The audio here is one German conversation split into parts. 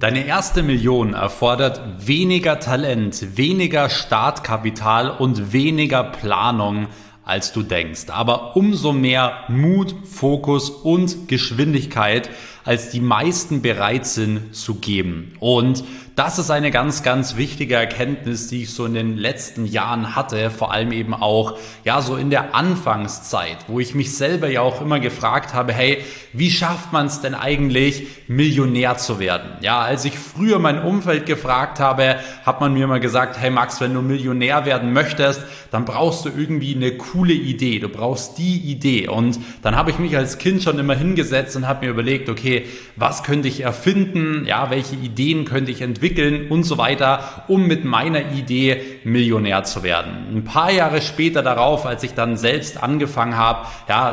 Deine erste Million erfordert weniger Talent, weniger Startkapital und weniger Planung, als du denkst. Aber umso mehr Mut, Fokus und Geschwindigkeit, als die meisten bereit sind zu geben. Und das ist eine ganz, ganz wichtige Erkenntnis, die ich so in den letzten Jahren hatte, vor allem eben auch, so in der Anfangszeit, wo ich mich selber ja auch immer gefragt habe, hey, wie schafft man es denn eigentlich, Millionär zu werden? Ja, als ich früher mein Umfeld gefragt habe, hat man mir immer gesagt, hey Max, wenn du Millionär werden möchtest, dann brauchst du irgendwie eine coole Idee, du brauchst die Idee. Und dann habe ich mich als Kind schon immer hingesetzt und habe mir überlegt, okay, was könnte ich erfinden, welche Ideen könnte ich entwickeln und so weiter, um mit meiner Idee Millionär zu werden. Ein paar Jahre später darauf, als ich dann selbst angefangen habe,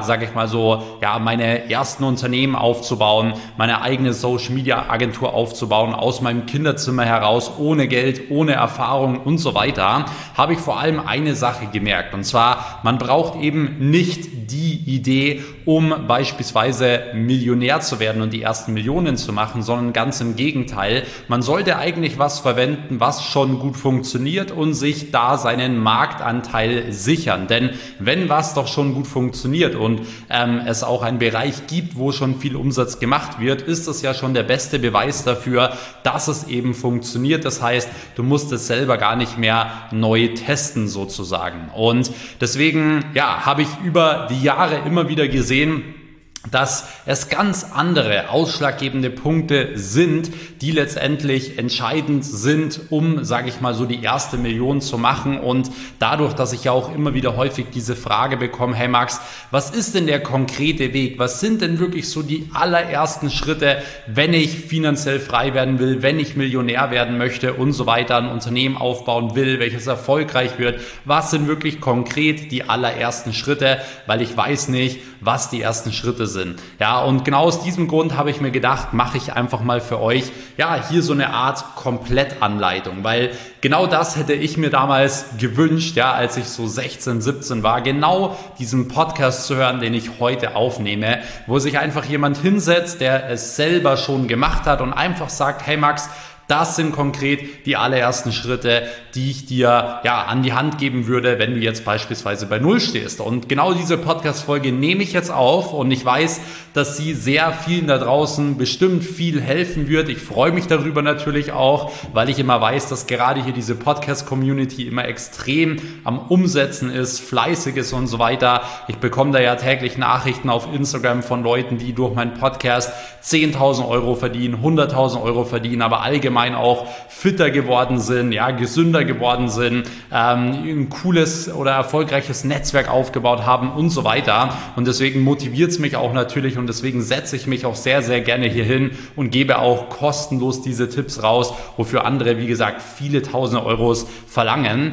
meine ersten Unternehmen aufzubauen, meine eigene Social Media Agentur aufzubauen, aus meinem Kinderzimmer heraus, ohne Geld, ohne Erfahrung und so weiter, habe ich vor allem eine Sache gemerkt. Und zwar, man braucht eben nicht die Idee, um beispielsweise Millionär zu werden und die ersten Millionen zu machen, sondern ganz im Gegenteil. Man sollte eigentlich was verwenden, was schon gut funktioniert und sich da seinen Marktanteil sichern. Denn wenn was doch schon gut funktioniert und es auch einen Bereich gibt, wo schon viel Umsatz gemacht wird, ist das ja schon der beste Beweis dafür, dass es eben funktioniert. Das heißt, du musst es selber gar nicht mehr neu testen sozusagen. Und deswegen habe ich über die Jahre immer wieder gesehen, dass es ganz andere ausschlaggebende Punkte sind, die letztendlich entscheidend sind, um, die erste Million zu machen. Und dadurch, dass ich ja auch immer wieder häufig diese Frage bekomme, hey Max, was ist denn der konkrete Weg? Was sind denn wirklich so die allerersten Schritte, wenn ich finanziell frei werden will, wenn ich Millionär werden möchte und so weiter, ein Unternehmen aufbauen will, welches erfolgreich wird? Was sind wirklich konkret die allerersten Schritte? Weil ich weiß nicht, was die ersten Schritte sind. Ja, und genau aus diesem Grund habe ich mir gedacht, mache ich einfach mal für euch, hier so eine Art Komplettanleitung, weil genau das hätte ich mir damals gewünscht, als ich so 16, 17 war, genau diesen Podcast zu hören, den ich heute aufnehme, wo sich einfach jemand hinsetzt, der es selber schon gemacht hat und einfach sagt, hey Max, das sind konkret die allerersten Schritte, die ich dir an die Hand geben würde, wenn du jetzt beispielsweise bei Null stehst. Und genau diese Podcast-Folge nehme ich jetzt auf und ich weiß, dass sie sehr vielen da draußen bestimmt viel helfen wird. Ich freue mich darüber natürlich auch, weil ich immer weiß, dass gerade hier diese Podcast-Community immer extrem am Umsetzen ist, fleißig ist und so weiter. Ich bekomme da ja täglich Nachrichten auf Instagram von Leuten, die durch meinen Podcast 10.000 Euro verdienen, 100.000 Euro verdienen, aber allgemein auch fitter geworden sind, gesünder geworden sind, ein cooles oder erfolgreiches Netzwerk aufgebaut haben und so weiter. Und deswegen motiviert es mich auch natürlich und deswegen setze ich mich auch sehr, sehr gerne hier hin und gebe auch kostenlos diese Tipps raus, wofür andere, wie gesagt, viele tausende Euros verlangen.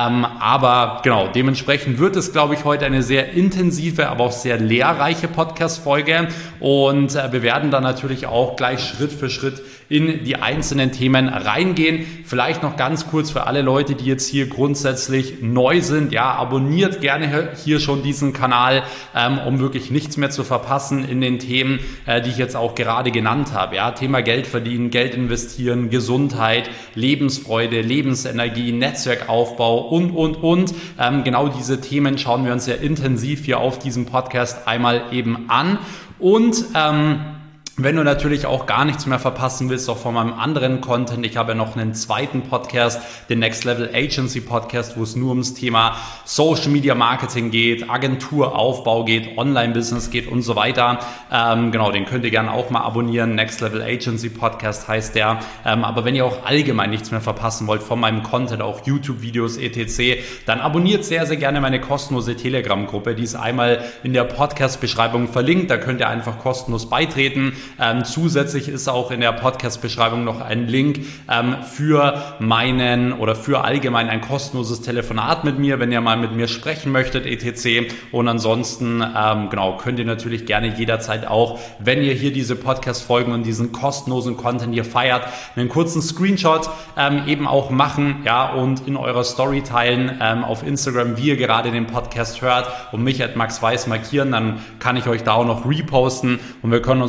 Aber genau, dementsprechend wird es, glaube ich, heute eine sehr intensive, aber auch sehr lehrreiche Podcast-Folge und wir werden dann natürlich auch gleich Schritt für Schritt in die einzelnen Themen reingehen. Vielleicht noch ganz kurz für alle Leute, die jetzt hier grundsätzlich neu sind. Abonniert gerne hier schon diesen Kanal, um wirklich nichts mehr zu verpassen in den Themen, die ich jetzt auch gerade genannt habe. Thema Geld verdienen, Geld investieren, Gesundheit, Lebensfreude, Lebensenergie, Netzwerkaufbau und. Genau diese Themen schauen wir uns sehr intensiv hier auf diesem Podcast einmal eben an. Und wenn du natürlich auch gar nichts mehr verpassen willst, auch von meinem anderen Content, ich habe ja noch einen zweiten Podcast, den Next Level Agency Podcast, wo es nur ums Thema Social Media Marketing geht, Agenturaufbau geht, Online-Business geht und so weiter. Den könnt ihr gerne auch mal abonnieren. Next Level Agency Podcast heißt der. Aber wenn ihr auch allgemein nichts mehr verpassen wollt von meinem Content, auch YouTube-Videos etc., dann abonniert sehr, sehr gerne meine kostenlose Telegram-Gruppe. Die ist einmal in der Podcast-Beschreibung verlinkt. Da könnt ihr einfach kostenlos beitreten. Zusätzlich ist auch in der Podcast-Beschreibung noch ein Link für meinen oder für allgemein ein kostenloses Telefonat mit mir, wenn ihr mal mit mir sprechen möchtet, etc. Und ansonsten könnt ihr natürlich gerne jederzeit auch, wenn ihr hier diese Podcast-Folgen und diesen kostenlosen Content hier feiert, einen kurzen Screenshot eben auch machen, und in eurer Story teilen auf Instagram, wie ihr gerade den Podcast hört und mich @maxweiss markieren, dann kann ich euch da auch noch reposten und wir können uns auch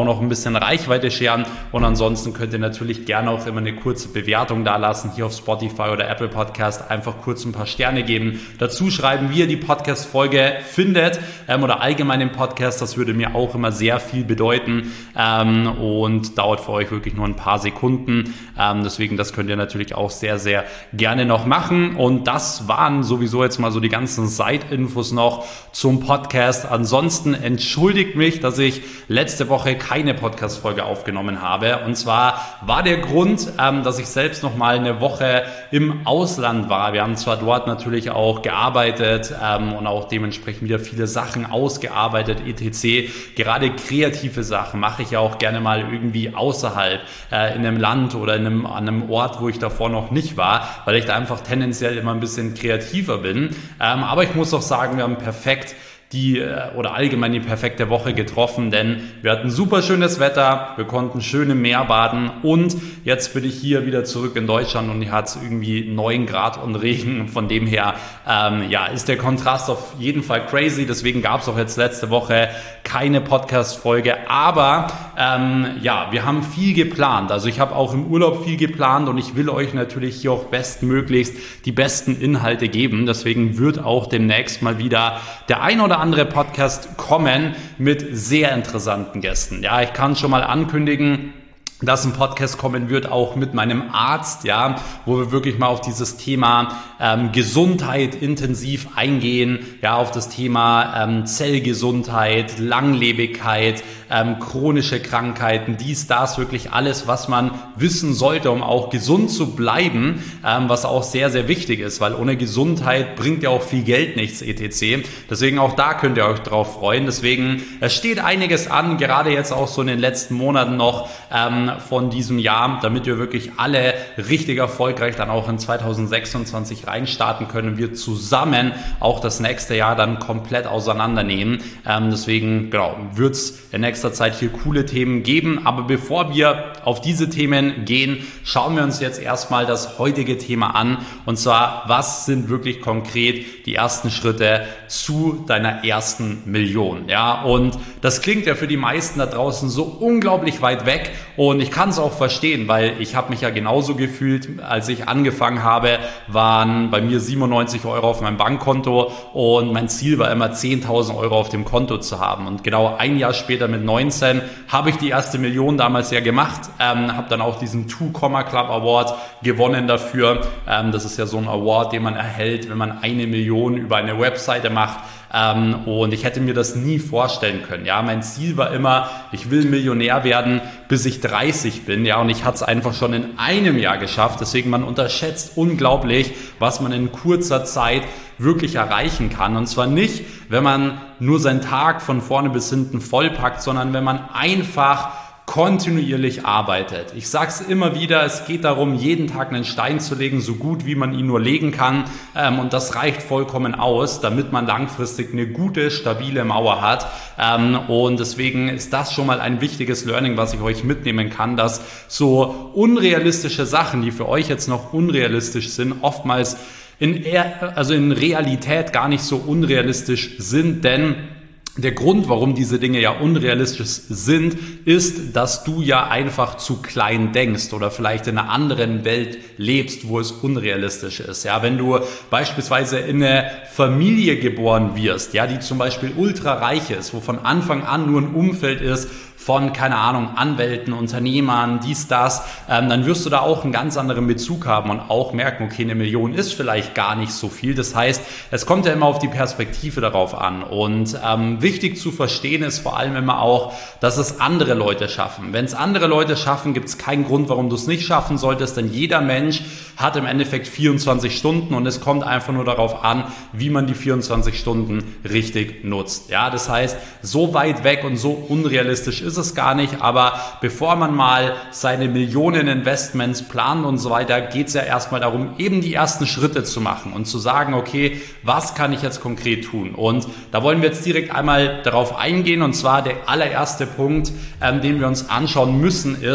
noch ein bisschen Reichweite scheren. Und ansonsten könnt ihr natürlich gerne auch immer eine kurze Bewertung da lassen, hier auf Spotify oder Apple Podcast, einfach kurz ein paar Sterne geben, dazu schreiben, wie ihr die Podcast-Folge findet oder allgemein den Podcast, das würde mir auch immer sehr viel bedeuten und dauert für euch wirklich nur ein paar Sekunden, deswegen das könnt ihr natürlich auch sehr, sehr gerne noch machen und das waren sowieso jetzt mal so die ganzen Side-Infos noch zum Podcast. Ansonsten entschuldigt mich, dass ich letzte Woche keine Podcast-Folge aufgenommen habe und zwar war der Grund, dass ich selbst noch mal eine Woche im Ausland war. Wir haben zwar dort natürlich auch gearbeitet und auch dementsprechend wieder viele Sachen ausgearbeitet, etc. Gerade kreative Sachen mache ich ja auch gerne mal irgendwie außerhalb in einem Land oder an einem Ort, wo ich davor noch nicht war, weil ich da einfach tendenziell immer ein bisschen kreativer bin. Aber ich muss auch sagen, wir haben allgemein die perfekte Woche getroffen, denn wir hatten super schönes Wetter, wir konnten schön im Meer baden und jetzt bin ich hier wieder zurück in Deutschland und hier hat es irgendwie 9 Grad und Regen, von dem her ist der Kontrast auf jeden Fall crazy, deswegen gab es auch jetzt letzte Woche keine Podcast-Folge, aber wir haben viel geplant, also ich habe auch im Urlaub viel geplant und ich will euch natürlich hier auch bestmöglichst die besten Inhalte geben, deswegen wird auch demnächst mal wieder der ein oder andere Podcast kommen mit sehr interessanten Gästen. Ja, ich kann schon mal ankündigen, dass ein Podcast kommen wird, auch mit meinem Arzt, ja, wo wir wirklich mal auf dieses Thema Gesundheit intensiv eingehen, ja, auf das Thema Zellgesundheit, Langlebigkeit, chronische Krankheiten, das wirklich alles, was man wissen sollte, um auch gesund zu bleiben, was auch sehr, sehr wichtig ist, weil ohne Gesundheit bringt ja auch viel Geld nichts, etc. Deswegen auch da könnt ihr euch drauf freuen. Deswegen, es steht einiges an, gerade jetzt auch so in den letzten Monaten noch, von diesem Jahr, damit wir wirklich alle richtig erfolgreich dann auch in 2026 reinstarten können und wir zusammen auch das nächste Jahr dann komplett auseinandernehmen. Deswegen wird es in nächster Zeit hier coole Themen geben. Aber bevor wir auf diese Themen gehen, schauen wir uns jetzt erstmal das heutige Thema an. Und zwar, was sind wirklich konkret die ersten Schritte zu deiner ersten Million? Ja, und das klingt ja für die meisten da draußen so unglaublich weit weg und ich kann es auch verstehen, weil ich habe mich ja genauso gefühlt, als ich angefangen habe, waren bei mir 97 Euro auf meinem Bankkonto und mein Ziel war immer 10.000 Euro auf dem Konto zu haben und genau ein Jahr später mit 19 habe ich die erste Million damals ja gemacht, habe dann auch diesen Two Comma Club Award gewonnen dafür, das ist ja so ein Award, den man erhält, wenn man 1 Million über eine Webseite macht. Und ich hätte mir das nie vorstellen können. Ja, mein Ziel war immer, ich will Millionär werden, bis ich 30 bin. Ja, und ich hatte es einfach schon in einem Jahr geschafft. Deswegen, man unterschätzt unglaublich, was man in kurzer Zeit wirklich erreichen kann. Und zwar nicht, wenn man nur seinen Tag von vorne bis hinten vollpackt, sondern wenn man einfach kontinuierlich arbeitet. Ich sage es immer wieder, es geht darum, jeden Tag einen Stein zu legen, so gut wie man ihn nur legen kann und das reicht vollkommen aus, damit man langfristig eine gute, stabile Mauer hat und deswegen ist das schon mal ein wichtiges Learning, was ich euch mitnehmen kann, dass so unrealistische Sachen, die für euch jetzt noch unrealistisch sind, oftmals in Realität gar nicht so unrealistisch sind, denn der Grund, warum diese Dinge ja unrealistisch sind, ist, dass du ja einfach zu klein denkst oder vielleicht in einer anderen Welt lebst, wo es unrealistisch ist. Ja, wenn du beispielsweise in eine Familie geboren wirst, ja, die zum Beispiel ultra reich ist, wo von Anfang an nur ein Umfeld ist von, keine Ahnung, Anwälten, Unternehmern, das, dann wirst du da auch einen ganz anderen Bezug haben und auch merken, okay, 1 Million ist vielleicht gar nicht so viel. Das heißt, es kommt ja immer auf die Perspektive darauf an und wichtig zu verstehen ist vor allem immer auch, dass es andere Leute schaffen. Wenn es andere Leute schaffen, gibt es keinen Grund, warum du es nicht schaffen solltest, denn jeder Mensch hat im Endeffekt 24 Stunden und es kommt einfach nur darauf an, wie man die 24 Stunden richtig nutzt. Ja, das heißt, so weit weg und so unrealistisch ist es gar nicht, aber bevor man mal seine Millionen Investments plant und so weiter, geht es ja erstmal darum, eben die ersten Schritte zu machen und zu sagen, okay, was kann ich jetzt konkret tun? Und da wollen wir jetzt direkt einmal darauf eingehen und zwar der allererste Punkt, den wir uns anschauen müssen, ist,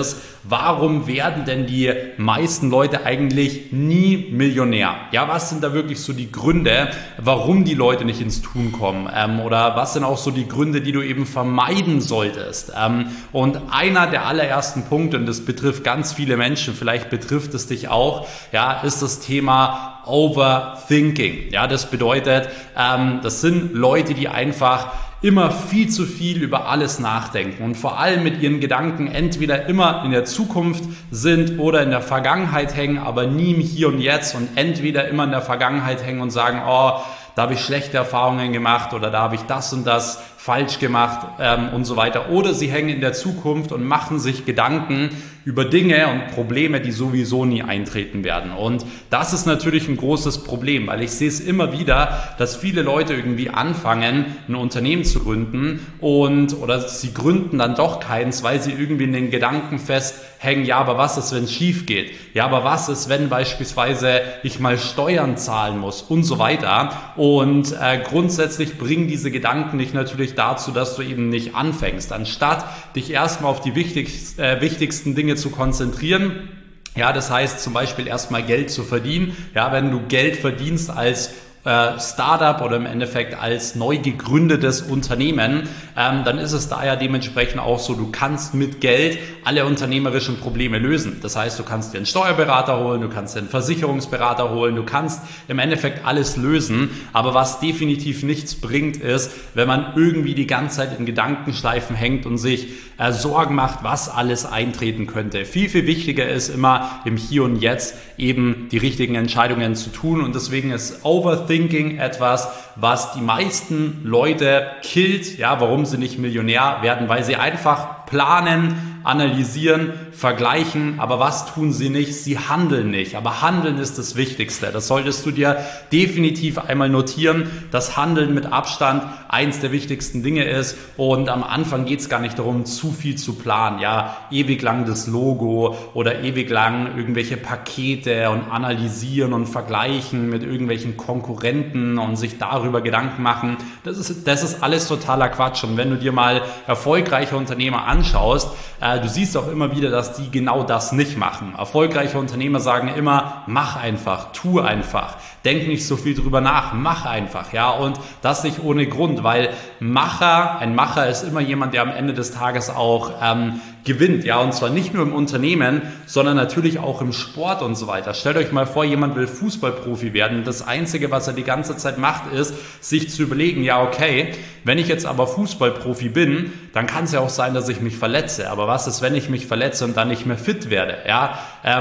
warum werden denn die meisten Leute eigentlich nie Millionär? Ja, was sind da wirklich so die Gründe, warum die Leute nicht ins Tun kommen? Oder was sind auch so die Gründe, die du eben vermeiden solltest? Und einer der allerersten Punkte, und das betrifft ganz viele Menschen, vielleicht betrifft es dich auch, ja, ist das Thema Overthinking. Ja, das bedeutet, das sind Leute, die einfach immer viel zu viel über alles nachdenken und vor allem mit ihren Gedanken entweder immer in der Zukunft sind oder in der Vergangenheit hängen, aber nie im Hier und Jetzt, und entweder immer in der Vergangenheit hängen und sagen, oh, da habe ich schlechte Erfahrungen gemacht oder da habe ich das und das falsch gemacht und so weiter. Oder sie hängen in der Zukunft und machen sich Gedanken über Dinge und Probleme, die sowieso nie eintreten werden. Und das ist natürlich ein großes Problem, weil ich sehe es immer wieder, dass viele Leute irgendwie anfangen, ein Unternehmen zu gründen oder sie gründen dann doch keins, weil sie irgendwie in den Gedanken festhängen, ja, aber was ist, wenn es schief geht? Ja, aber was ist, wenn beispielsweise ich mal Steuern zahlen muss und so weiter? Und grundsätzlich bringen diese Gedanken dich natürlich dazu, dass du eben nicht anfängst, anstatt dich erstmal auf die wichtigsten Dinge zu konzentrieren. Ja, das heißt zum Beispiel erstmal Geld zu verdienen. Ja, wenn du Geld verdienst als Startup oder im Endeffekt als neu gegründetes Unternehmen, dann ist es da ja dementsprechend auch so, du kannst mit Geld alle unternehmerischen Probleme lösen. Das heißt, du kannst dir einen Steuerberater holen, du kannst dir einen Versicherungsberater holen, du kannst im Endeffekt alles lösen, aber was definitiv nichts bringt ist, wenn man irgendwie die ganze Zeit in Gedankenschleifen hängt und sich Sorgen macht, was alles eintreten könnte. Viel, viel wichtiger ist immer im Hier und Jetzt eben die richtigen Entscheidungen zu tun, und deswegen ist Overthinking etwas, was die meisten Leute killt. Ja, warum sie nicht Millionär werden? Weil sie einfach planen, analysieren, vergleichen, aber was tun sie nicht? Sie handeln nicht. Aber Handeln ist das Wichtigste. Das solltest du dir definitiv einmal notieren, dass Handeln mit Abstand eins der wichtigsten Dinge ist, und am Anfang geht es gar nicht darum, zu viel zu planen. Ja, ewig lang das Logo oder ewig lang irgendwelche Pakete und analysieren und vergleichen mit irgendwelchen Konkurrenten und sich darüber Gedanken machen. Das ist alles totaler Quatsch. Und wenn du dir mal erfolgreiche Unternehmer anschaust, du siehst auch immer wieder, dass die genau das nicht machen. Erfolgreiche Unternehmer sagen immer, mach einfach, tu einfach, denk nicht so viel drüber nach, mach einfach, ja, und das nicht ohne Grund, weil ein Macher ist immer jemand, der am Ende des Tages auch gewinnt, ja, und zwar nicht nur im Unternehmen, sondern natürlich auch im Sport und so weiter. Stellt euch mal vor, jemand will Fußballprofi werden. Das Einzige, was er die ganze Zeit macht, ist, sich zu überlegen, ja, okay, wenn ich jetzt aber Fußballprofi bin, dann kann es ja auch sein, dass ich mich verletze. Aber was ist, wenn ich mich verletze und dann nicht mehr fit werde? Ja,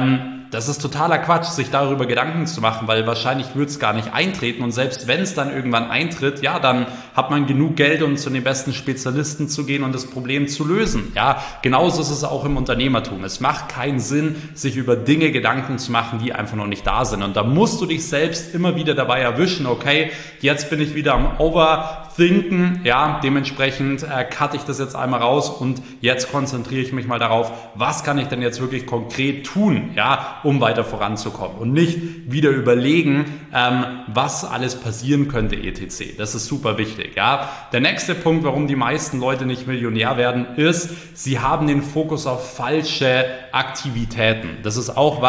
das ist totaler Quatsch, sich darüber Gedanken zu machen, weil wahrscheinlich wird es gar nicht eintreten, und selbst wenn es dann irgendwann eintritt, ja, dann hat man genug Geld, um zu den besten Spezialisten zu gehen und das Problem zu lösen. Ja, genauso ist es auch im Unternehmertum. Es macht keinen Sinn, sich über Dinge Gedanken zu machen, die einfach noch nicht da sind, und da musst du dich selbst immer wieder dabei erwischen, okay, jetzt bin ich wieder am Overthinken, ja, dementsprechend cutte ich das jetzt einmal raus und jetzt konzentriere ich mich mal darauf, was kann ich denn jetzt wirklich konkret tun, ja, um weiter voranzukommen, und nicht wieder überlegen, was alles passieren könnte, etc. Das ist super wichtig, ja. Der nächste Punkt, warum die meisten Leute nicht Millionär werden, ist, sie haben den Fokus auf falsche Aktivitäten. Das ist auch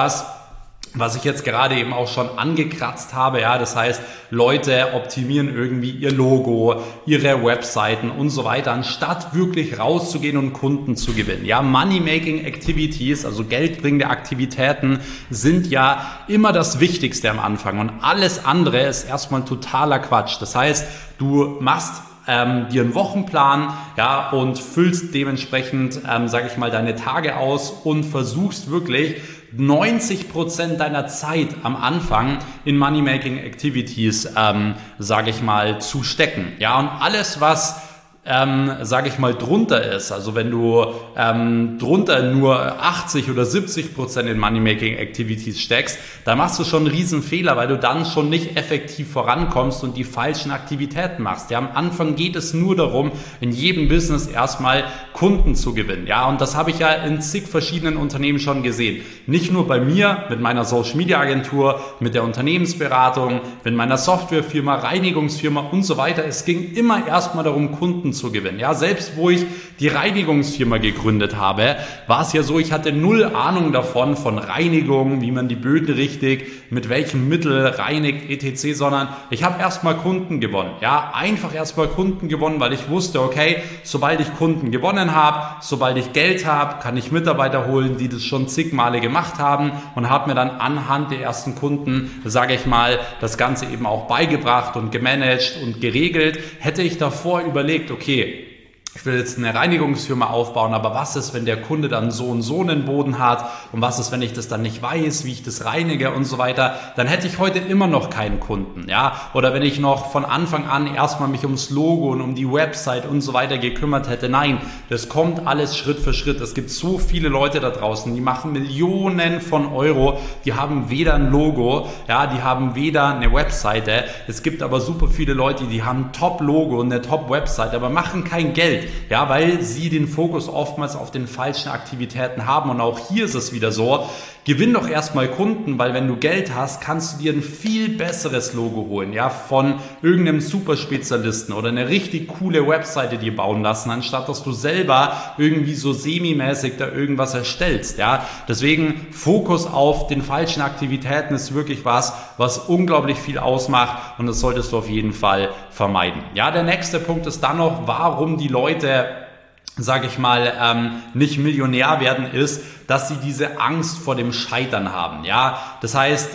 was ich jetzt gerade eben auch schon angekratzt habe, ja, das heißt, Leute optimieren irgendwie ihr Logo, ihre Webseiten und so weiter, anstatt wirklich rauszugehen und Kunden zu gewinnen. Ja, Money-Making Activities, also geldbringende Aktivitäten, sind ja immer das Wichtigste am Anfang, und alles andere ist erstmal totaler Quatsch. Das heißt, du machst dir einen Wochenplan, ja, und füllst dementsprechend, sage ich mal, deine Tage aus und versuchst wirklich 90% deiner Zeit am Anfang in Money-Making Activities, sage ich mal, zu stecken. Ja, und alles, was sage ich mal, drunter ist, also wenn du drunter nur 80 oder 70% in Money-Making Activities steckst, dann machst du schon einen riesen Fehler, weil du dann schon nicht effektiv vorankommst und die falschen Aktivitäten machst. Ja, am Anfang geht es nur darum, in jedem Business erstmal Kunden zu gewinnen. Ja, und das habe ich ja in zig verschiedenen Unternehmen schon gesehen. Nicht nur bei mir, mit meiner Social Media Agentur, mit der Unternehmensberatung, mit meiner Softwarefirma, Reinigungsfirma und so weiter. Es ging immer erstmal darum, Kunden zu gewinnen. Ja, selbst wo ich die Reinigungsfirma gegründet habe, war es ja so, ich hatte null Ahnung davon, von Reinigung, wie man die Böden richtig, mit welchem Mittel reinigt, etc., sondern ich habe erstmal Kunden gewonnen. Ja, einfach erstmal Kunden gewonnen, weil ich wusste, okay, sobald ich Kunden gewonnen habe, sobald ich Geld habe, kann ich Mitarbeiter holen, die das schon zig Male gemacht haben und habe mir dann anhand der ersten Kunden, sage ich mal, das Ganze eben auch beigebracht und gemanagt und geregelt. Hätte ich davor überlegt, okay, ich will jetzt eine Reinigungsfirma aufbauen, aber was ist, wenn der Kunde dann so und so einen Boden hat und was ist, wenn ich das dann nicht weiß, wie ich das reinige und so weiter, dann hätte ich heute immer noch keinen Kunden, ja, oder wenn ich noch von Anfang an erstmal mich ums Logo und um die Website und so weiter gekümmert hätte. Nein, das kommt alles Schritt für Schritt. Es gibt so viele Leute da draußen, die machen Millionen von Euro, die haben weder ein Logo, ja, die haben weder eine Webseite. Es gibt aber super viele Leute, die haben ein Top-Logo und eine Top-Website, aber machen kein Geld. Ja, weil sie den Fokus oftmals auf den falschen Aktivitäten haben. Und auch hier ist es wieder so, gewinn doch erstmal Kunden, weil wenn du Geld hast, kannst du dir ein viel besseres Logo holen, ja, von irgendeinem Superspezialisten oder eine richtig coole Webseite dir bauen lassen, anstatt dass du selber irgendwie so semi-mäßig da irgendwas erstellst, ja. Deswegen Fokus auf den falschen Aktivitäten ist wirklich was unglaublich viel ausmacht und das solltest du auf jeden Fall vermeiden. Ja, der nächste Punkt ist dann noch, warum die Leute, sage ich mal, nicht Millionär werden, ist, dass sie diese Angst vor dem Scheitern haben. Ja, das heißt,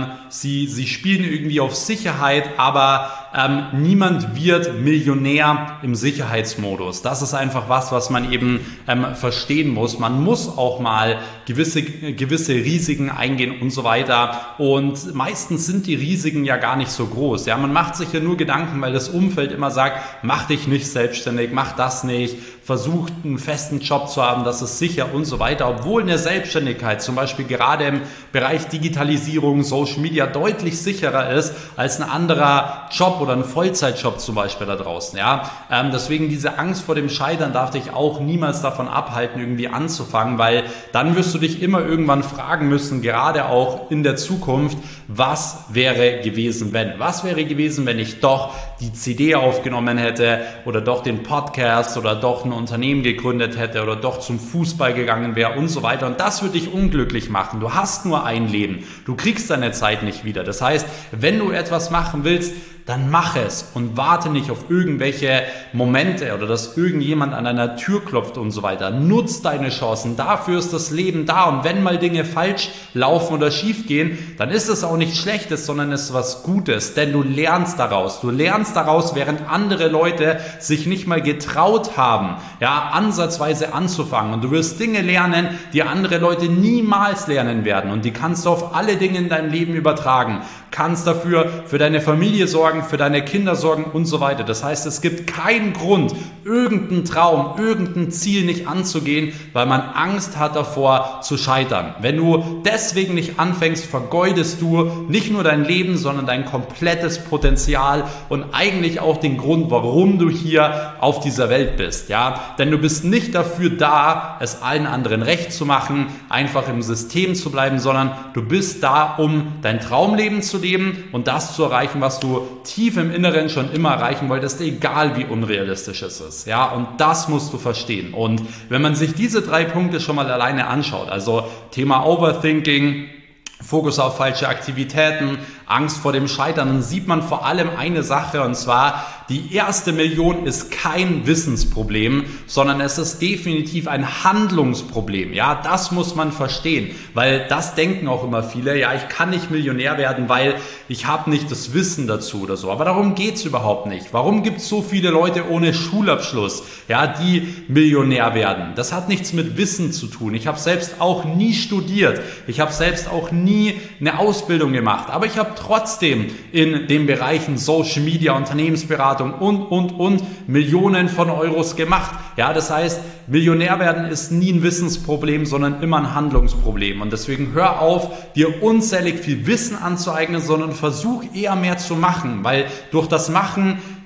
sie spielen irgendwie auf Sicherheit, aber niemand wird Millionär im Sicherheitsmodus. Das ist einfach was man eben verstehen muss. Man muss auch mal gewisse Risiken eingehen und so weiter. Und meistens sind die Risiken ja gar nicht so groß. Ja, man macht sich ja nur Gedanken, weil das Umfeld immer sagt, mach dich nicht selbstständig, mach das nicht, versuch einen festen Job zu haben, das ist sicher und so weiter. Obwohl eine Selbstständigkeit zum Beispiel gerade im Bereich Digitalisierung, Social Media deutlich sicherer ist als ein anderer Job oder ein Vollzeitjob zum Beispiel da draußen. Ja, deswegen diese Angst vor dem Scheitern darf dich auch niemals davon abhalten, irgendwie anzufangen, weil dann wirst du dich immer irgendwann fragen müssen, gerade auch in der Zukunft, was wäre gewesen, wenn? Was wäre gewesen, wenn ich doch die CD aufgenommen hätte oder doch den Podcast oder doch ein Unternehmen gegründet hätte oder doch zum Fußball gegangen wäre und so weiter. Und das wird dich unglücklich machen. Du hast nur ein Leben. Du kriegst deine Zeit nicht wieder. Das heißt, wenn du etwas machen willst, dann mach es und warte nicht auf irgendwelche Momente oder dass irgendjemand an deiner Tür klopft und so weiter. Nutz deine Chancen. Dafür ist das Leben da. Und wenn mal Dinge falsch laufen oder schief gehen, dann ist es auch nichts Schlechtes, sondern es ist was Gutes, denn du lernst daraus. Du lernst daraus, während andere Leute sich nicht mal getraut haben, ja, ansatzweise anzufangen. Und du wirst Dinge lernen, die andere Leute niemals lernen werden. Und die kannst du auf alle Dinge in deinem Leben übertragen. Kannst dafür für deine Familie sorgen, für deine Kinder sorgen und so weiter. Das heißt, es gibt keinen Grund, irgendeinen Traum, irgendein Ziel nicht anzugehen, weil man Angst hat davor zu scheitern. Wenn du deswegen nicht anfängst, vergeudest du nicht nur dein Leben, sondern dein komplettes Potenzial und eigentlich auch den Grund, warum du hier auf dieser Welt bist. Ja? Denn du bist nicht dafür da, es allen anderen recht zu machen, einfach im System zu bleiben, sondern du bist da, um dein Traumleben zu leben und das zu erreichen, was du tief im Inneren schon immer erreichen wolltest, egal wie unrealistisch es ist. Ja, und das musst du verstehen. Und wenn man sich diese 3 Punkte schon mal alleine anschaut, also Thema Overthinking, Fokus auf falsche Aktivitäten, Angst vor dem Scheitern, dann sieht man vor allem eine Sache, und zwar, die erste Million ist kein Wissensproblem, sondern es ist definitiv ein Handlungsproblem. Ja, das muss man verstehen, weil das denken auch immer viele, ja, ich kann nicht Millionär werden, weil ich habe nicht das Wissen dazu oder so. Aber darum geht's überhaupt nicht. Warum gibt es so viele Leute ohne Schulabschluss, ja, die Millionär werden? Das hat nichts mit Wissen zu tun. Ich habe selbst auch nie studiert. Ich habe selbst auch nie eine Ausbildung gemacht. Aber ich habe trotzdem in den Bereichen Social Media, Unternehmensberatung und Millionen von Euros gemacht. Ja, das heißt, Millionär werden ist nie ein Wissensproblem, sondern immer ein Handlungsproblem. Und deswegen hör auf, dir unzählig viel Wissen anzueignen, sondern versuch eher mehr zu machen, weil durch das Machen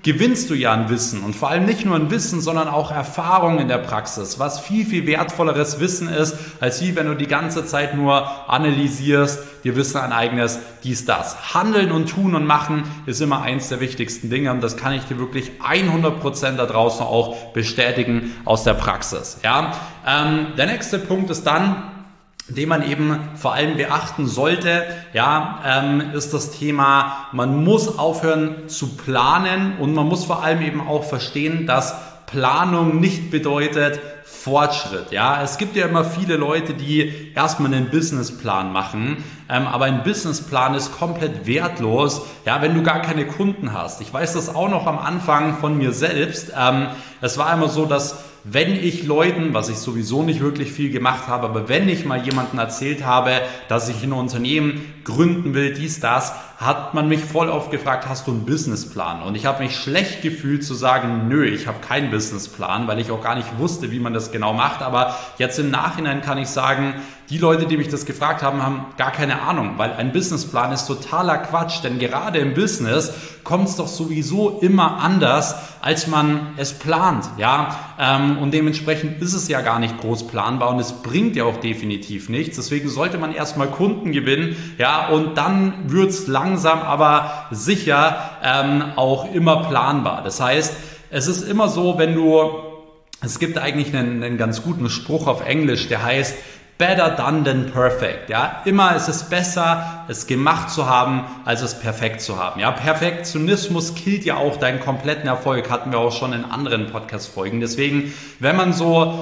gewinnst du ja an Wissen und vor allem nicht nur an Wissen, sondern auch Erfahrung in der Praxis, was viel, viel wertvolleres Wissen ist, als wie wenn du die ganze Zeit nur analysierst, dir Wissen aneignest, dies, das. Handeln und tun und machen ist immer eins der wichtigsten Dinge und das kann ich dir wirklich 100% da draußen auch bestätigen aus der Praxis. Ja? Der nächste Punkt ist dann, den man eben vor allem beachten sollte, ist das Thema, man muss aufhören zu planen und man muss vor allem eben auch verstehen, dass Planung nicht bedeutet Fortschritt. Ja, es gibt ja immer viele Leute, die erstmal einen Businessplan machen, aber ein Businessplan ist komplett wertlos, wenn du gar keine Kunden hast. Ich weiß das auch noch am Anfang von mir selbst. Es war immer so, dass wenn ich Leuten, was ich sowieso nicht wirklich viel gemacht habe, aber wenn ich mal jemandem erzählt habe, dass ich ein Unternehmen gründen will, dies, das, hat man mich voll oft gefragt, hast du einen Businessplan? Und ich habe mich schlecht gefühlt zu sagen, nö, ich habe keinen Businessplan, weil ich auch gar nicht wusste, wie man das genau macht. Aber jetzt im Nachhinein kann ich sagen, die Leute, die mich das gefragt haben, haben gar keine Ahnung, weil ein Businessplan ist totaler Quatsch, denn gerade im Business kommt es doch sowieso immer anders, als man es plant, und dementsprechend ist es ja gar nicht groß planbar und es bringt ja auch definitiv nichts, deswegen sollte man erstmal Kunden gewinnen, und dann wird es langsam, aber sicher auch immer planbar. Das heißt, es ist immer so, es gibt eigentlich einen ganz guten Spruch auf Englisch, der heißt, better done than perfect. Immer ist es besser, es gemacht zu haben, als es perfekt zu haben. Perfektionismus killt ja auch deinen kompletten Erfolg, hatten wir auch schon in anderen Podcast-Folgen. Deswegen, wenn man so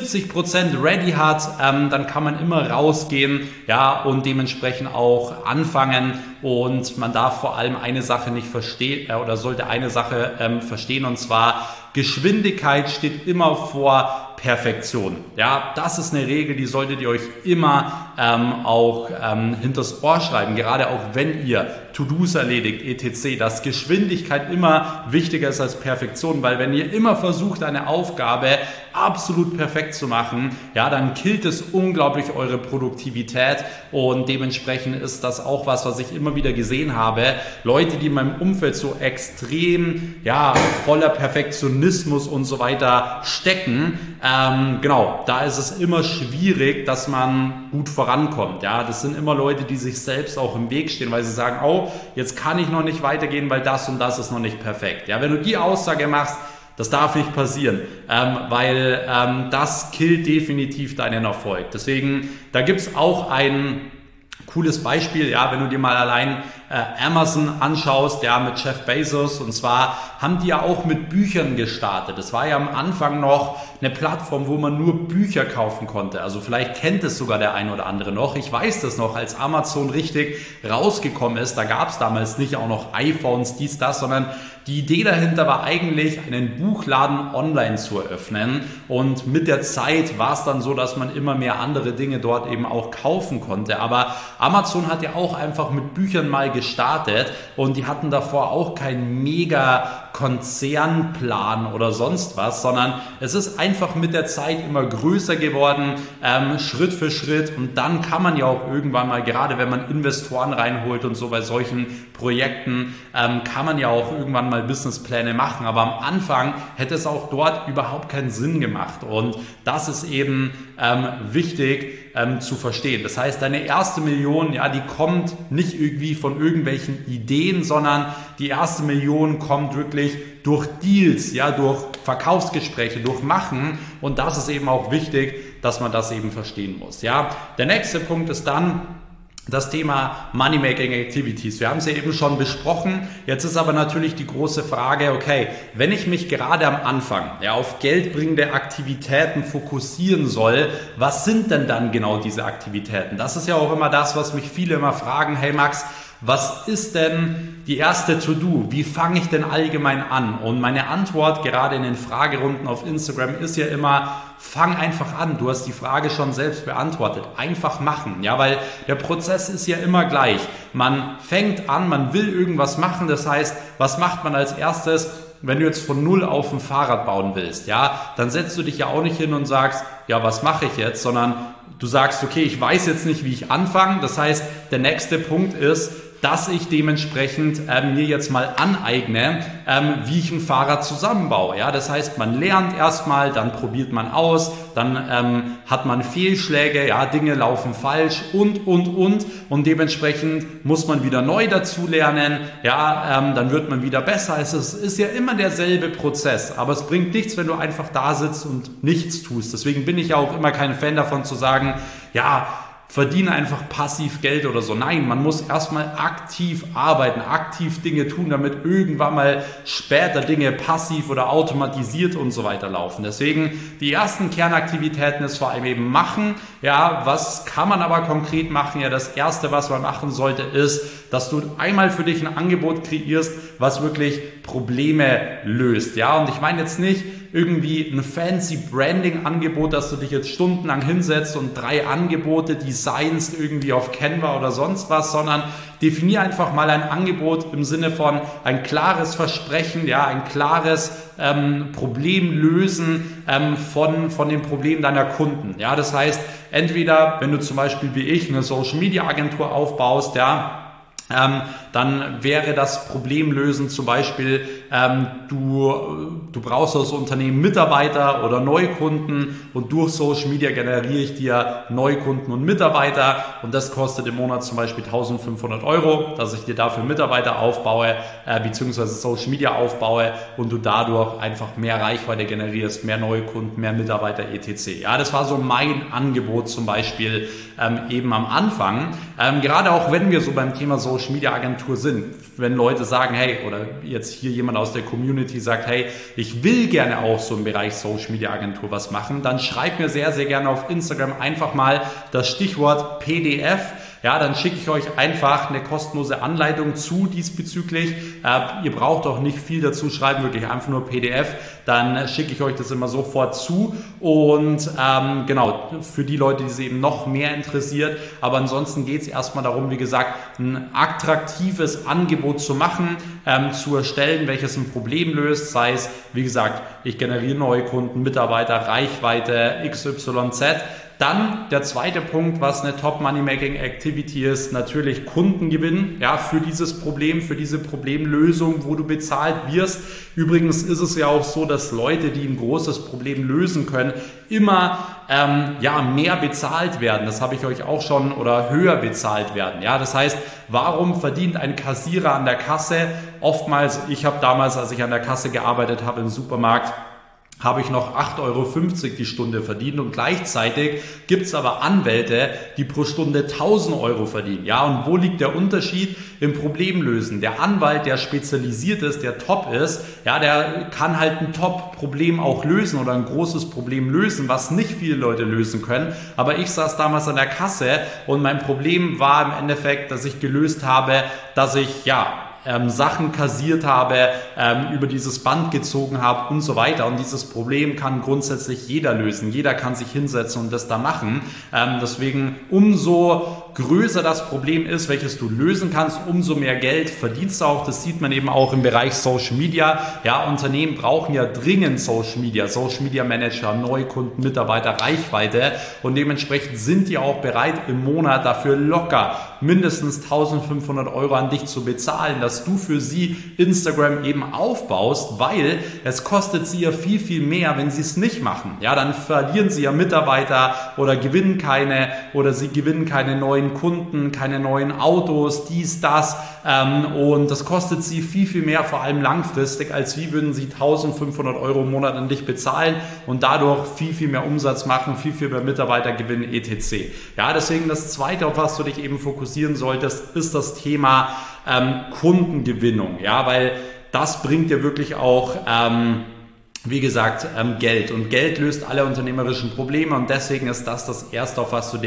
70% ready hat, dann kann man immer rausgehen, und dementsprechend auch anfangen. Und man darf vor allem eine Sache nicht verstehen, oder sollte eine Sache verstehen, und zwar Geschwindigkeit steht immer vor Perfektion. Das ist eine Regel, die solltet ihr euch immer auch hinters Ohr schreiben, gerade auch wenn ihr To-Dos erledigt, etc., dass Geschwindigkeit immer wichtiger ist als Perfektion, weil wenn ihr immer versucht, eine Aufgabe absolut perfekt zu machen, dann killt es unglaublich eure Produktivität und dementsprechend ist das auch was ich immer wieder gesehen habe. Leute, die in meinem Umfeld so extrem, voller Perfektionismus und so weiter stecken, da ist es immer schwierig, dass man gut vorankommt. Das sind immer Leute, die sich selbst auch im Weg stehen, weil sie sagen, oh, jetzt kann ich noch nicht weitergehen, weil das und das ist noch nicht perfekt. Wenn du die Aussage machst, das darf nicht passieren, weil das killt definitiv deinen Erfolg. Deswegen, da gibt es auch ein cooles Beispiel, wenn du dir mal allein Amazon anschaust, mit Jeff Bezos, und zwar haben die ja auch mit Büchern gestartet. Das war ja am Anfang noch eine Plattform, wo man nur Bücher kaufen konnte. Also vielleicht kennt es sogar der ein oder andere noch. Ich weiß das noch, als Amazon richtig rausgekommen ist, da gab es damals nicht auch noch iPhones, dies, das, sondern die Idee dahinter war eigentlich, einen Buchladen online zu eröffnen, und mit der Zeit war es dann so, dass man immer mehr andere Dinge dort eben auch kaufen konnte. Aber Amazon hat ja auch einfach mit Büchern mal gestartet und die hatten davor auch keinen mega Konzernplan oder sonst was, sondern es ist einfach mit der Zeit immer größer geworden, Schritt für Schritt, und dann kann man ja auch irgendwann mal, gerade wenn man Investoren reinholt und so bei solchen Projekten, kann man ja auch irgendwann mal Businesspläne machen, aber am Anfang hätte es auch dort überhaupt keinen Sinn gemacht, und das ist eben wichtig zu verstehen. Das heißt, deine erste Million, die kommt nicht irgendwie von irgendwelchen Ideen, sondern die erste Million kommt wirklich durch Deals, durch Verkaufsgespräche, durch Machen, und das ist eben auch wichtig, dass man das eben verstehen muss. Der nächste Punkt ist dann das Thema Money-Making Activities. Wir haben es ja eben schon besprochen. Jetzt ist aber natürlich die große Frage, okay, wenn ich mich gerade am Anfang auf geldbringende Aktivitäten fokussieren soll, was sind denn dann genau diese Aktivitäten? Das ist ja auch immer das, was mich viele immer fragen, hey Max, was ist denn die erste To-Do? Wie fange ich denn allgemein an? Und meine Antwort gerade in den Fragerunden auf Instagram ist ja immer, fang einfach an. Du hast die Frage schon selbst beantwortet. Einfach machen, weil der Prozess ist ja immer gleich. Man fängt an, man will irgendwas machen. Das heißt, was macht man als erstes? Wenn du jetzt von Null auf ein Fahrrad bauen willst, dann setzt du dich ja auch nicht hin und sagst, was mache ich jetzt, sondern du sagst, okay, ich weiß jetzt nicht, wie ich anfange. Das heißt, der nächste Punkt ist, dass ich dementsprechend mir jetzt mal aneigne, wie ich ein Fahrrad zusammenbaue. Ja, das heißt, man lernt erstmal, dann probiert man aus, dann hat man Fehlschläge, ja, Dinge laufen falsch und dementsprechend muss man wieder neu dazulernen, ja, dann wird man wieder besser. Es ist ja immer derselbe Prozess, aber es bringt nichts, wenn du einfach da sitzt und nichts tust. Deswegen bin ich ja auch immer kein Fan davon zu sagen, ja, verdiene einfach passiv Geld oder so. Nein, man muss erstmal aktiv arbeiten, aktiv Dinge tun, damit irgendwann mal später Dinge passiv oder automatisiert und so weiter laufen. Deswegen die ersten Kernaktivitäten ist vor allem eben machen. Ja, was kann man aber konkret machen? Ja, das erste, was man machen sollte, ist, dass du einmal für dich ein Angebot kreierst, was wirklich Probleme löst. Ja, und ich meine jetzt nicht irgendwie ein fancy Branding-Angebot, dass du dich jetzt stundenlang hinsetzt und 3 Angebote designst irgendwie auf Canva oder sonst was, sondern definier einfach mal ein Angebot im Sinne von ein klares Versprechen, ja, ein klares Problem lösen von dem Problem deiner Kunden. Ja, das heißt, entweder, wenn du zum Beispiel wie ich eine Social-Media-Agentur aufbaust, ja, dann wäre das Problemlösen zum Beispiel, du brauchst als Unternehmen Mitarbeiter oder Neukunden und durch Social Media generiere ich dir Neukunden und Mitarbeiter und das kostet im Monat zum Beispiel 1.500 €, dass ich dir dafür Mitarbeiter aufbaue, beziehungsweise Social Media aufbaue und du dadurch einfach mehr Reichweite generierst, mehr Neukunden, mehr Mitarbeiter etc. Ja, das war so mein Angebot zum Beispiel eben am Anfang. Gerade auch wenn wir so beim Thema Social Media Agentur sind, wenn Leute sagen, hey, oder jetzt hier jemand aus der Community sagt, hey, ich will gerne auch so im Bereich Social Media Agentur was machen, dann schreibt mir sehr, sehr gerne auf Instagram einfach mal das Stichwort PDF. Ja, dann schicke ich euch einfach eine kostenlose Anleitung zu diesbezüglich. Ihr braucht auch nicht viel dazu schreiben, wirklich einfach nur PDF. Dann schicke ich euch das immer sofort zu. Und genau, für die Leute, die es eben noch mehr interessiert. Aber ansonsten geht es erstmal darum, wie gesagt, ein attraktives Angebot zu machen, zu erstellen, welches ein Problem löst. Sei es, wie gesagt, ich generiere neue Kunden, Mitarbeiter, Reichweite, XYZ. Dann der zweite Punkt, was eine Top-Money-Making-Activity ist, natürlich Kunden gewinnen, ja, für dieses Problem, für diese Problemlösung, wo du bezahlt wirst. Übrigens ist es ja auch so, dass Leute, die ein großes Problem lösen können, immer mehr bezahlt werden. Das habe ich euch auch schon, oder höher bezahlt werden. Ja, das heißt, warum verdient ein Kassierer an der Kasse oftmals, ich habe damals, als ich an der Kasse gearbeitet habe im Supermarkt, habe ich noch 8,50 € die Stunde verdient und gleichzeitig gibt es aber Anwälte, die pro Stunde 1.000 € verdienen. Ja, und wo liegt der Unterschied? Im Problemlösen. Der Anwalt, der spezialisiert ist, der top ist, ja, der kann halt ein Top-Problem auch lösen oder ein großes Problem lösen, was nicht viele Leute lösen können. Aber ich saß damals an der Kasse und mein Problem war im Endeffekt, dass ich gelöst habe, dass ich, Sachen kassiert habe, über dieses Band gezogen habe und so weiter. Und dieses Problem kann grundsätzlich jeder lösen. Jeder kann sich hinsetzen und das da machen. Deswegen umso größer das Problem ist, welches du lösen kannst, umso mehr Geld verdienst du auch. Das sieht man eben auch im Bereich Social Media. Ja, Unternehmen brauchen ja dringend Social Media Manager, Neukunden, Mitarbeiter, Reichweite und dementsprechend sind die auch bereit, im Monat dafür locker mindestens 1.500 € an dich zu bezahlen, dass du für sie Instagram eben aufbaust, weil es kostet sie ja viel, viel mehr, wenn sie es nicht machen. Ja, dann verlieren sie ja Mitarbeiter oder gewinnen keine oder sie gewinnen keine neuen Kunden, keine neuen Autos, dies, das und das kostet sie viel, viel mehr, vor allem langfristig, als wie würden sie 1.500 € im Monat an dich bezahlen und dadurch viel, viel mehr Umsatz machen, viel, viel mehr Mitarbeiter gewinnen, etc. Ja, deswegen das Zweite, auf was du dich eben fokussieren solltest, ist das Thema Kundengewinnung, ja, weil das bringt dir wirklich auch wie gesagt, Geld. Und Geld löst alle unternehmerischen Probleme und deswegen ist das Erste, auf was du dich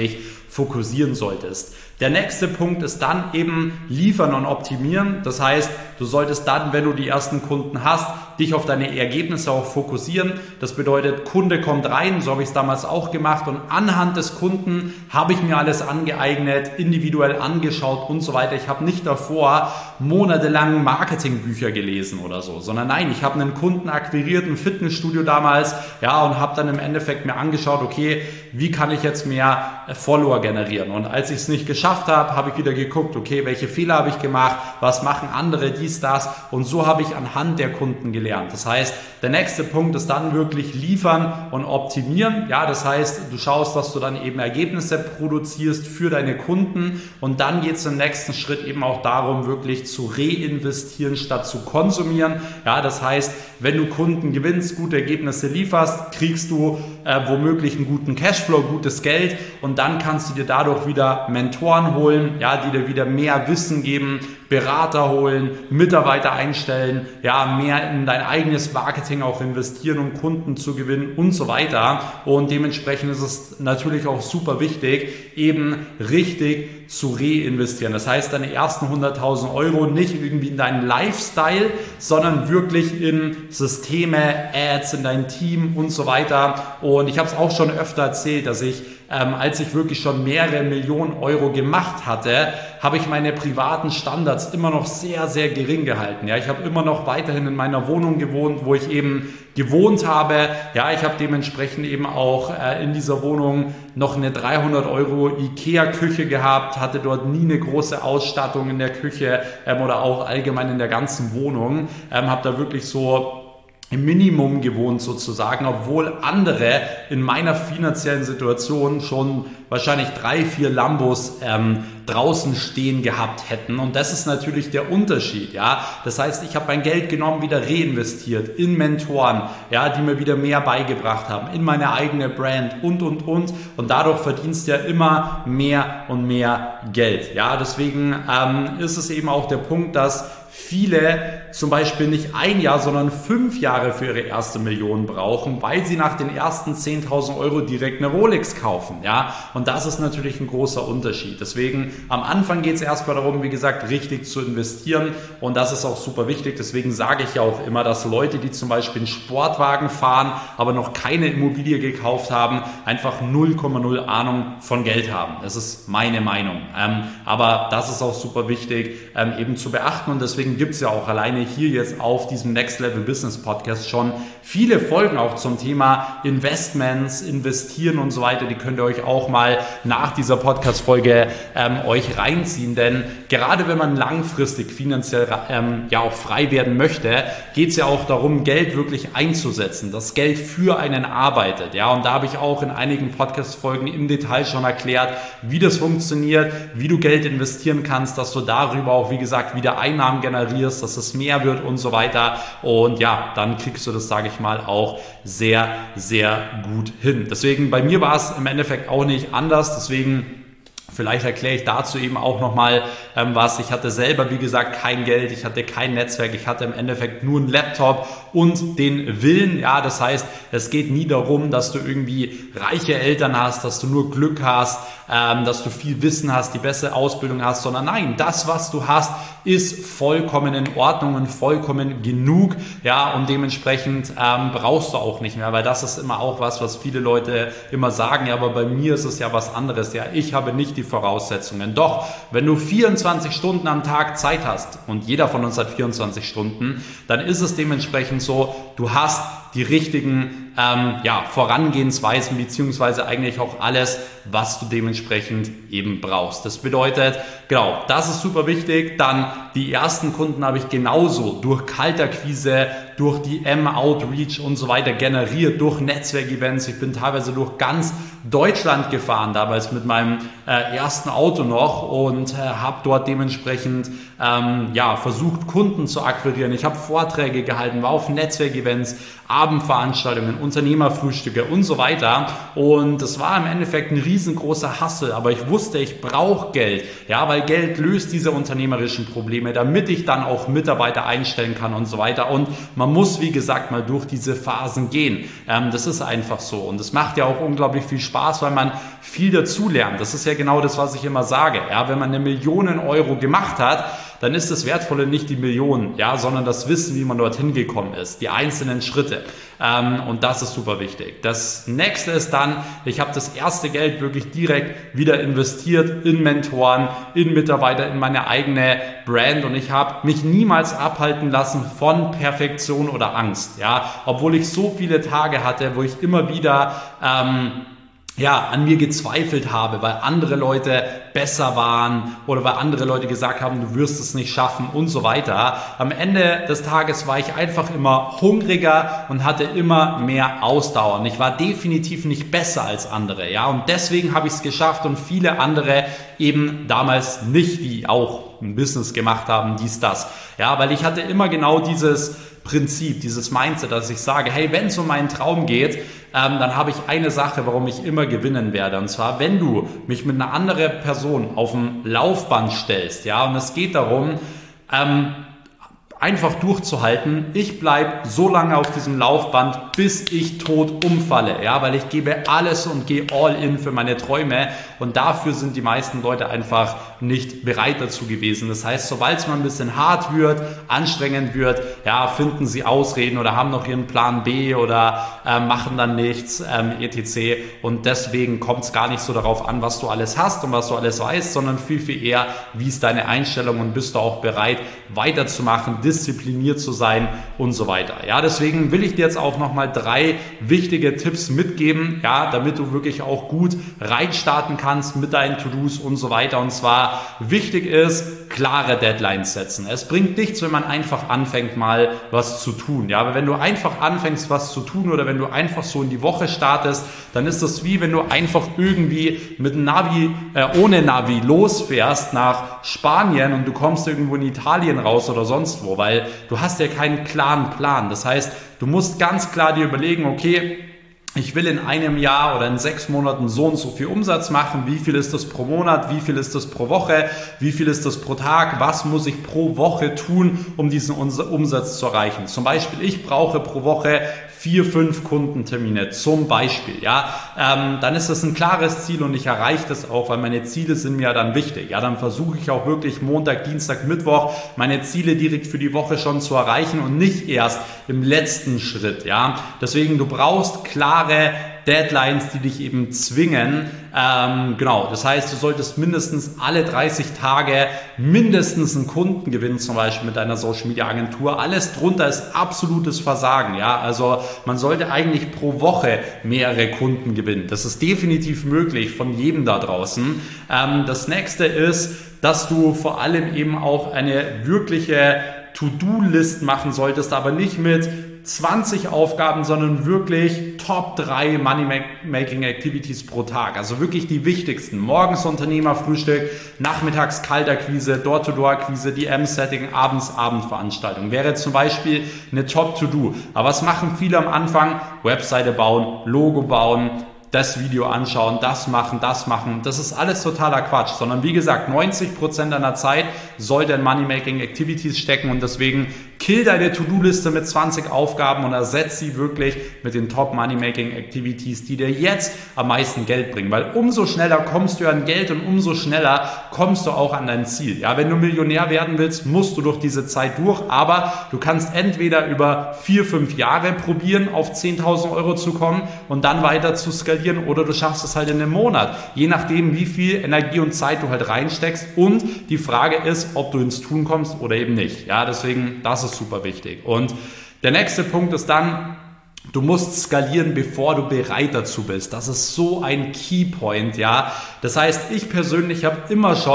fokussieren solltest. Der nächste Punkt ist dann eben liefern und optimieren. Das heißt, du solltest dann, wenn du die ersten Kunden hast, dich auf deine Ergebnisse auch fokussieren. Das bedeutet, Kunde kommt rein, so habe ich es damals auch gemacht und anhand des Kunden habe ich mir alles angeeignet, individuell angeschaut und so weiter. Ich habe nicht davor monatelang Marketingbücher gelesen oder so, sondern nein, ich habe einen Kunden akquiriert, ein Fitnessstudio damals, ja, und habe dann im Endeffekt mir angeschaut, okay, wie kann ich jetzt mehr Follower generieren? Und als ich es nicht geschafft habe, habe ich wieder geguckt, okay, welche Fehler habe ich gemacht, was machen andere, dies, das, und so habe ich anhand der Kunden gelernt. Das heißt, der nächste Punkt ist dann wirklich liefern und optimieren. Ja, das heißt, du schaust, dass du dann eben Ergebnisse produzierst für deine Kunden und dann geht es im nächsten Schritt eben auch darum, wirklich zu reinvestieren statt zu konsumieren. Ja, das heißt, wenn du Kunden gewinnst, gute Ergebnisse lieferst, kriegst du womöglich einen guten Cashflow, gutes Geld und dann kannst du dir dadurch wieder Mentoren holen, ja, die dir wieder mehr Wissen geben, Berater holen, Mitarbeiter einstellen, ja, mehr in dein eigenes Marketing auch investieren, um Kunden zu gewinnen und so weiter. Und dementsprechend ist es natürlich auch super wichtig, eben richtig zu reinvestieren. Das heißt, deine ersten 100.000 Euro nicht irgendwie in deinen Lifestyle, sondern wirklich in Systeme, Ads, in dein Team und so weiter. Und ich habe es auch schon öfter erzählt, dass ich, als ich wirklich schon mehrere Millionen Euro gemacht hatte, habe ich meine privaten Standards immer noch sehr, sehr gering gehalten. Ja, ich habe immer noch weiterhin in meiner Wohnung gewohnt, wo ich eben gewohnt habe. Ja, ich habe dementsprechend eben auch in dieser Wohnung noch eine 300 Euro Ikea-Küche gehabt, hatte dort nie eine große Ausstattung in der Küche oder auch allgemein in der ganzen Wohnung. Habe da wirklich so im Minimum gewohnt sozusagen, obwohl andere in meiner finanziellen Situation schon wahrscheinlich 3, 4 Lambos draußen stehen gehabt hätten. Und das ist natürlich der Unterschied. Ja, das heißt, ich habe mein Geld genommen, wieder reinvestiert in Mentoren, ja, die mir wieder mehr beigebracht haben, in meine eigene Brand und. Und dadurch verdienst du ja immer mehr und mehr Geld. Ja, deswegen ist es eben auch der Punkt, dass viele zum Beispiel nicht 1 Jahr, sondern 5 Jahre für ihre erste Million brauchen, weil sie nach den ersten 10.000 Euro direkt eine Rolex kaufen. Ja? Und das ist natürlich ein großer Unterschied. Deswegen am Anfang geht es erstmal darum, wie gesagt, richtig zu investieren und das ist auch super wichtig. Deswegen sage ich ja auch immer, dass Leute, die zum Beispiel einen Sportwagen fahren, aber noch keine Immobilie gekauft haben, einfach 0,0 Ahnung von Geld haben. Das ist meine Meinung. Aber das ist auch super wichtig eben zu beachten und deswegen gibt es ja auch alleine hier jetzt auf diesem Next Level Business Podcast schon viele Folgen auch zum Thema Investments, Investieren und so weiter. Die könnt ihr euch auch mal nach dieser Podcast-Folge euch reinziehen, denn gerade wenn man langfristig finanziell ja auch frei werden möchte, geht es ja auch darum, Geld wirklich einzusetzen, dass Geld für einen arbeitet. Ja, und da habe ich auch in einigen Podcast-Folgen im Detail schon erklärt, wie das funktioniert, wie du Geld investieren kannst, dass du darüber auch, wie gesagt, wieder Einnahmen generierst, dass es mehr wird und so weiter. Und ja, dann kriegst du das, sage ich mal, auch sehr, sehr gut hin. Deswegen, bei mir war es im Endeffekt auch nicht anders. Deswegen vielleicht erkläre ich dazu eben auch nochmal was. Ich hatte selber, wie gesagt, kein Geld, ich hatte kein Netzwerk, ich hatte im Endeffekt nur einen Laptop und den Willen. Ja, das heißt, es geht nie darum, dass du irgendwie reiche Eltern hast, dass du nur Glück hast, dass du viel Wissen hast, die bessere Ausbildung hast, sondern nein, das, was du hast, ist vollkommen in Ordnung und vollkommen genug. Ja, und dementsprechend brauchst du auch nicht mehr, weil das ist immer auch was viele Leute immer sagen, ja, aber bei mir ist es ja was anderes. Ja, ich habe nicht die Voraussetzungen. Doch, wenn du 24 Stunden am Tag Zeit hast und jeder von uns hat 24 Stunden, dann ist es dementsprechend so, du hast die richtigen Vorangehensweisen beziehungsweise eigentlich auch alles, was du dementsprechend eben brauchst. Das bedeutet, genau, das ist super wichtig. Dann die ersten Kunden habe ich genauso durch Kaltakquise, durch die M-Outreach und so weiter generiert, durch Netzwerkevents. Ich bin teilweise durch ganz Deutschland gefahren, damals mit meinem ersten Auto noch und habe dort dementsprechend versucht, Kunden zu akquirieren. Ich habe Vorträge gehalten, war auf Netzwerkevents, Abendveranstaltungen, Unternehmerfrühstücke und so weiter. Und das war im Endeffekt ein riesengroßer Hustle, aber ich wusste, ich brauche Geld, ja, weil Geld löst diese unternehmerischen Probleme, damit ich dann auch Mitarbeiter einstellen kann und so weiter. Und man muss, wie gesagt, mal durch diese Phasen gehen. Das ist einfach so und es macht ja auch unglaublich viel Spaß, weil man viel dazulernt. Das ist ja genau das, was ich immer sage. Ja, wenn man 1 Million Euro gemacht hat, dann ist das Wertvolle nicht die Millionen, ja, sondern das Wissen, wie man dorthin gekommen ist, die einzelnen Schritte. Und das ist super wichtig. Das nächste ist dann, ich habe das erste Geld wirklich direkt wieder investiert in Mentoren, in Mitarbeiter, in meine eigene Brand und ich habe mich niemals abhalten lassen von Perfektion oder Angst, ja, obwohl ich so viele Tage hatte, wo ich immer wieder an mir gezweifelt habe, weil andere Leute besser waren oder weil andere Leute gesagt haben, du wirst es nicht schaffen und so weiter. Am Ende des Tages war ich einfach immer hungriger und hatte immer mehr Ausdauer. Und ich war definitiv nicht besser als andere, ja. Und deswegen habe ich es geschafft und viele andere eben damals nicht, die auch ein Business gemacht haben, dies, das. Ja, weil ich hatte immer genau dieses Prinzip, dieses Mindset, dass ich sage, hey, wenn es um meinen Traum geht, dann habe ich eine Sache, warum ich immer gewinnen werde. Und zwar, wenn du mich mit einer anderen Person auf dem Laufband stellst, ja, und es geht darum, einfach durchzuhalten. Ich bleibe so lange auf diesem Laufband, bis ich tot umfalle, ja, weil ich gebe alles und gehe all in für meine Träume und dafür sind die meisten Leute einfach nicht bereit dazu gewesen. Das heißt, sobald es mal ein bisschen hart wird, anstrengend wird, ja, finden sie Ausreden oder haben noch ihren Plan B oder machen dann nichts, etc. Und deswegen kommt es gar nicht so darauf an, was du alles hast und was du alles weißt, sondern viel, viel eher, wie ist deine Einstellung und bist du auch bereit, weiterzumachen, diszipliniert zu sein und so weiter. Ja, deswegen will ich dir jetzt auch nochmal 3 wichtige Tipps mitgeben, ja, damit du wirklich auch gut reinstarten kannst mit deinen To-Dos und so weiter. Und zwar wichtig ist, klare Deadlines setzen. Es bringt nichts, wenn man einfach anfängt, mal was zu tun. Ja, aber wenn du einfach anfängst, was zu tun oder wenn du einfach so in die Woche startest, dann ist das wie wenn du einfach irgendwie mit Navi, ohne Navi losfährst nach Spanien und du kommst irgendwo in Italien raus oder sonst wo, weil du hast ja keinen klaren Plan. Das heißt, du musst ganz klar dir überlegen, okay, ich will in einem Jahr oder in 6 Monaten so und so viel Umsatz machen. Wie viel ist das pro Monat? Wie viel ist das pro Woche? Wie viel ist das pro Tag? Was muss ich pro Woche tun, um diesen Umsatz zu erreichen? Zum Beispiel, ich brauche pro Woche 4, 5 Kundentermine zum Beispiel, ja, dann ist das ein klares Ziel und ich erreiche das auch, weil meine Ziele sind mir dann wichtig, ja, dann versuche ich auch wirklich Montag, Dienstag, Mittwoch meine Ziele direkt für die Woche schon zu erreichen und nicht erst im letzten Schritt, ja, deswegen du brauchst klare Deadlines, die dich eben zwingen. Genau, das heißt, du solltest mindestens alle 30 Tage mindestens einen Kunden gewinnen, zum Beispiel mit deiner Social Media Agentur. Alles drunter ist absolutes Versagen. Ja, also man sollte eigentlich pro Woche mehrere Kunden gewinnen. Das ist definitiv möglich von jedem da draußen. Das nächste ist, dass du vor allem eben auch eine wirkliche To-Do-List machen solltest, aber nicht mit 20 Aufgaben, sondern wirklich Top 3 Money-Making Activities pro Tag. Also wirklich die wichtigsten. Morgens Unternehmerfrühstück, nachmittags Kaltakquise, Door-to-Door-Akquise, DM-Setting, abends Abendveranstaltung. Wäre zum Beispiel eine Top-To-Do. Aber was machen viele am Anfang? Webseite bauen, Logo bauen, das Video anschauen, das machen. Das ist alles totaler Quatsch, sondern wie gesagt, 90% deiner Zeit sollte in Money-Making Activities stecken und deswegen kill deine To-Do-Liste mit 20 Aufgaben und ersetz sie wirklich mit den Top Money-Making Activities, die dir jetzt am meisten Geld bringen, weil umso schneller kommst du an Geld und umso schneller kommst du auch an dein Ziel. Ja, wenn du Millionär werden willst, musst du durch diese Zeit durch, aber du kannst entweder über 4, 5 Jahre probieren, auf 10.000 Euro zu kommen und dann weiter zu skalieren, oder du schaffst es halt in einem Monat, je nachdem, wie viel Energie und Zeit du halt reinsteckst und die Frage ist, ob du ins Tun kommst oder eben nicht. Ja, deswegen, das ist super wichtig. Und der nächste Punkt ist dann, du musst skalieren, bevor du bereit dazu bist. Das ist so ein Keypoint, ja. Das heißt, ich persönlich habe immer schon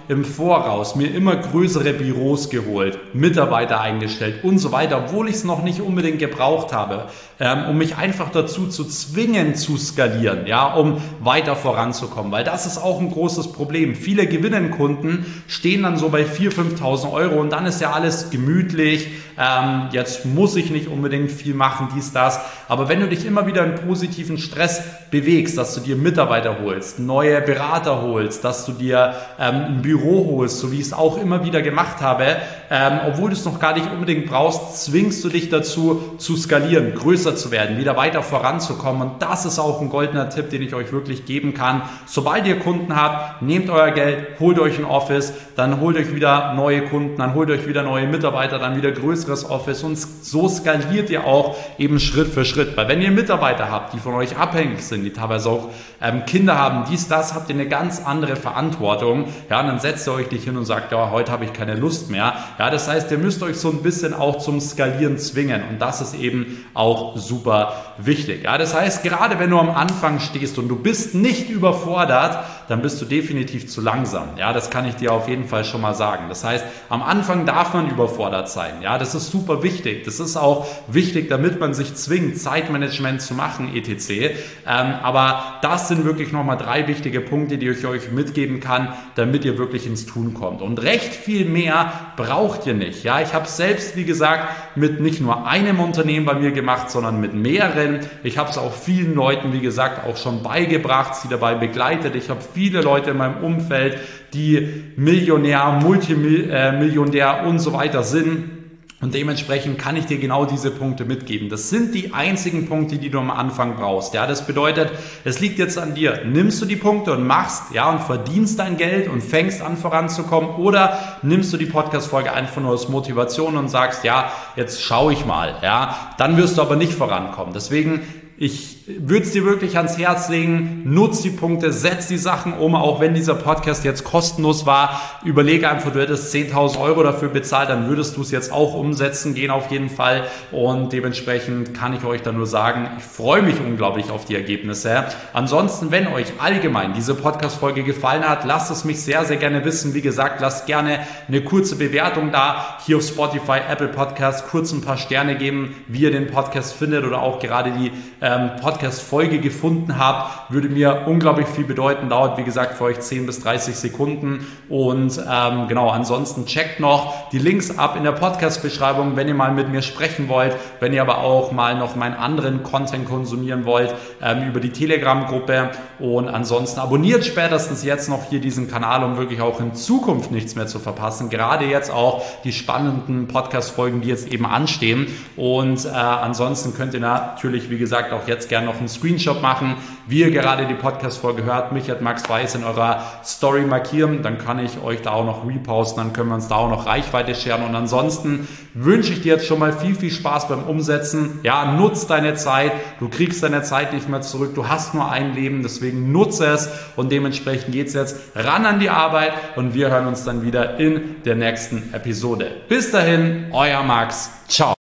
im Voraus mir immer größere Büros geholt, Mitarbeiter eingestellt und so weiter, obwohl ich es noch nicht unbedingt gebraucht habe, um mich einfach dazu zu zwingen zu skalieren, ja, um weiter voranzukommen, weil das ist auch ein großes Problem. Viele Gewinnenkunden stehen dann so bei 4.000, 5.000 Euro und dann ist ja alles gemütlich, jetzt muss ich nicht unbedingt viel machen, dies, das, aber wenn du dich immer wieder in positiven Stress bewegst, dass du dir Mitarbeiter holst, neue Berater holst, dass du dir ein Büro holst, so wie ich es auch immer wieder gemacht habe, obwohl du es noch gar nicht unbedingt brauchst, zwingst du dich dazu zu skalieren, größer zu werden, wieder weiter voranzukommen und das ist auch ein goldener Tipp, den ich euch wirklich geben kann. Sobald ihr Kunden habt, nehmt euer Geld, holt euch ein Office, dann holt euch wieder neue Kunden, dann holt euch wieder neue Mitarbeiter, dann wieder größeres Office und so skaliert ihr auch eben Schritt für Schritt, weil wenn ihr Mitarbeiter habt, die von euch abhängig sind, die teilweise auch Kinder haben, dies, das, habt ihr eine ganz andere Verantwortung, ja, und dann setzt ihr euch nicht hin und sagt, ja, heute habe ich keine Lust mehr, ja, das heißt, ihr müsst euch so ein bisschen auch zum Skalieren zwingen und das ist eben auch super wichtig, ja, das heißt, gerade wenn du am Anfang stehst und du bist nicht überfordert, dann bist du definitiv zu langsam, ja, das kann ich dir auf jeden Fall schon mal sagen, das heißt, am Anfang darf man überfordert sein, ja, das ist super wichtig, das ist auch wichtig, damit man sich zwingt, Zeitmanagement zu machen, etc., aber das sind wirklich nochmal 3 wichtige Punkte, die ich euch mitgeben kann, damit ihr wirklich ins Tun kommt. Und recht viel mehr braucht ihr nicht. Ja, ich habe es selbst, wie gesagt, mit nicht nur einem Unternehmen bei mir gemacht, sondern mit mehreren. Ich habe es auch vielen Leuten, wie gesagt, auch schon beigebracht, sie dabei begleitet. Ich habe viele Leute in meinem Umfeld, die Millionär, Multimillionär und so weiter sind. Und dementsprechend kann ich dir genau diese Punkte mitgeben. Das sind die einzigen Punkte, die du am Anfang brauchst. Ja, das bedeutet, es liegt jetzt an dir. Nimmst du die Punkte und machst, ja, und verdienst dein Geld und fängst an voranzukommen, oder nimmst du die Podcast-Folge einfach nur als Motivation und sagst, ja, jetzt schaue ich mal, ja, dann wirst du aber nicht vorankommen. Deswegen, ich würde es dir wirklich ans Herz legen, nutz die Punkte, setz die Sachen um, auch wenn dieser Podcast jetzt kostenlos war. Überlege einfach, du hättest 10.000 Euro dafür bezahlt, dann würdest du es jetzt auch umsetzen gehen auf jeden Fall. Und dementsprechend kann ich euch da nur sagen, ich freue mich unglaublich auf die Ergebnisse. Ansonsten, wenn euch allgemein diese Podcast-Folge gefallen hat, lasst es mich sehr, sehr gerne wissen. Wie gesagt, lasst gerne eine kurze Bewertung da, hier auf Spotify, Apple Podcast, kurz ein paar Sterne geben, wie ihr den Podcast findet oder auch gerade die Podcast-Folge gefunden habt, würde mir unglaublich viel bedeuten, dauert wie gesagt für euch 10 bis 30 Sekunden und genau, ansonsten checkt noch die Links ab in der Podcast-Beschreibung, wenn ihr mal mit mir sprechen wollt, wenn ihr aber auch mal noch meinen anderen Content konsumieren wollt, über die Telegram-Gruppe, und ansonsten abonniert spätestens jetzt noch hier diesen Kanal, um wirklich auch in Zukunft nichts mehr zu verpassen, gerade jetzt auch die spannenden Podcast-Folgen, die jetzt eben anstehen, und ansonsten könnt ihr natürlich, wie gesagt, auch jetzt gerne noch einen Screenshot machen, wie ihr gerade die Podcast-Folge hört, mich at Max Weiß in eurer Story markieren, dann kann ich euch da auch noch reposten, dann können wir uns da auch noch Reichweite scheren, und ansonsten wünsche ich dir jetzt schon mal viel, viel Spaß beim Umsetzen. Ja, nutz deine Zeit, du kriegst deine Zeit nicht mehr zurück, du hast nur ein Leben, deswegen nutze es, und dementsprechend geht's jetzt ran an die Arbeit, und wir hören uns dann wieder in der nächsten Episode. Bis dahin, euer Max, ciao.